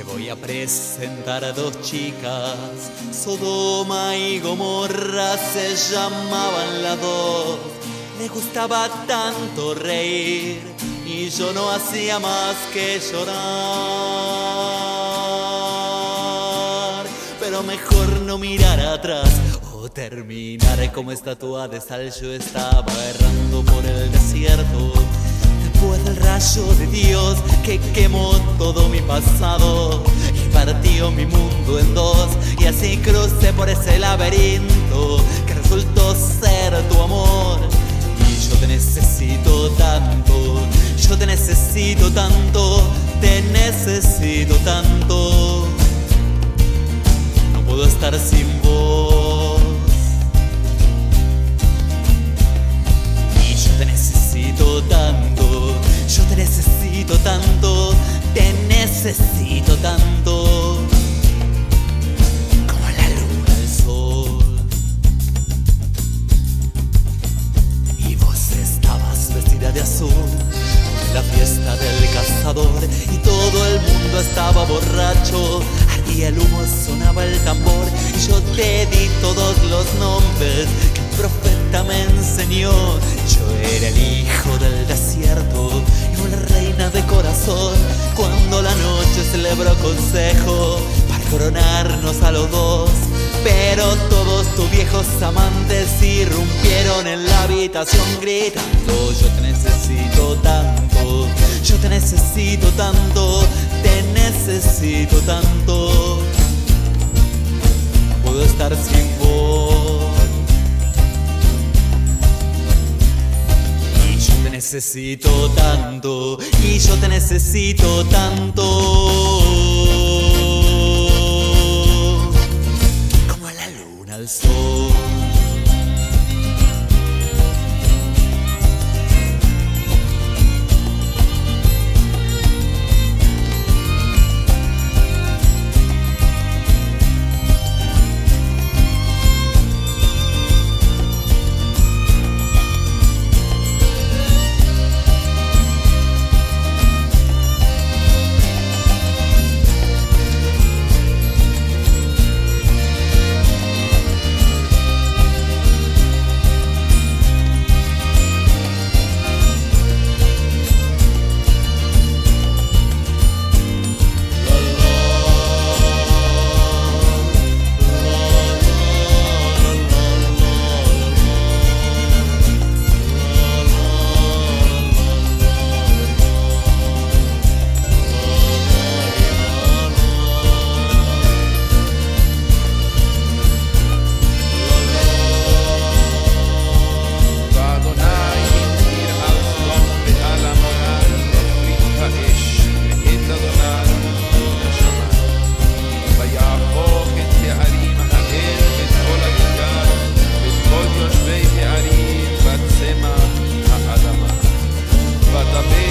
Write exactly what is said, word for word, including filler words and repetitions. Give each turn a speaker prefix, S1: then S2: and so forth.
S1: Voy a presentar a dos chicas, Sodoma y Gomorra se llamaban las dos. Les gustaba tanto reír y yo no hacía más que llorar. Pero mejor no mirar atrás o terminar como estatua de sal. Yo estaba errando por el desierto después del rayo de Dios que quemó todo mi pasado y partió mi mundo en dos. Y así crucé por ese laberinto que resultó ser tu amor. Y yo te necesito tanto, yo te necesito tanto, te necesito tanto. No puedo estar sin vos. Y yo te necesito tanto, yo te necesito tanto, te necesito tanto, como la luna al sol. Y vos estabas vestida de azul en la fiesta del cazador y todo el mundo estaba borracho. Ardía el humo, sonaba el tambor y yo te di todos los nombres que el profeta me enseñó. Yo era el hijo del desierto y una reina de corazón. Cuando la noche celebró consejo para coronarnos a los dos, pero todos tus viejos amantes irrumpieron en la habitación gritando: yo te necesito tanto, yo te necesito tanto, te necesito tanto. No puedo estar sin vos. Y yo te necesito tanto, y yo te necesito tanto, como la luna al sol.
S2: Bata